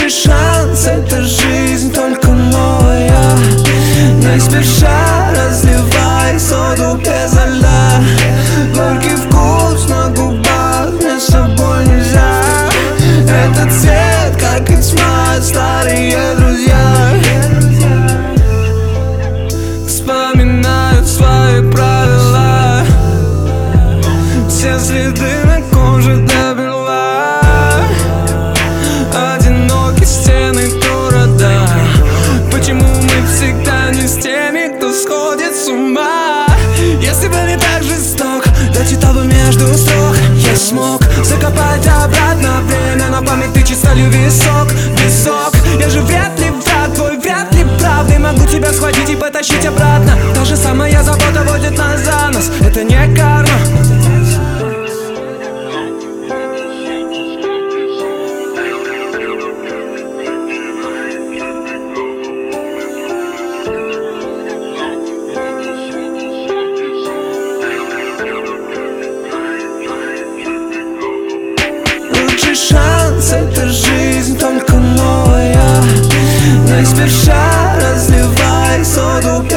Лучший шанс — это жизнь, только новая. Не спеша разливай соду без льда. Горький вкус на губах, мне с собой нельзя. Этот цвет, как и тьма, старые друзья вспоминают свои правила. Все следы на коже до бела. Одинокие стены города. Почему мы всегда не с теми, кто сходит с ума? Если бы не так жесток, дочитал бы между строк, я смог закопать обратно время на память, ты чистолю висок, висок. Я же вряд ли враг твой, вряд ли правда. Могу тебя схватить и потащить обратно. Та же самая забота водит нас за нос. Это не карма. Лучший шанс — это жизнь, только новая. Не спеша разливай соду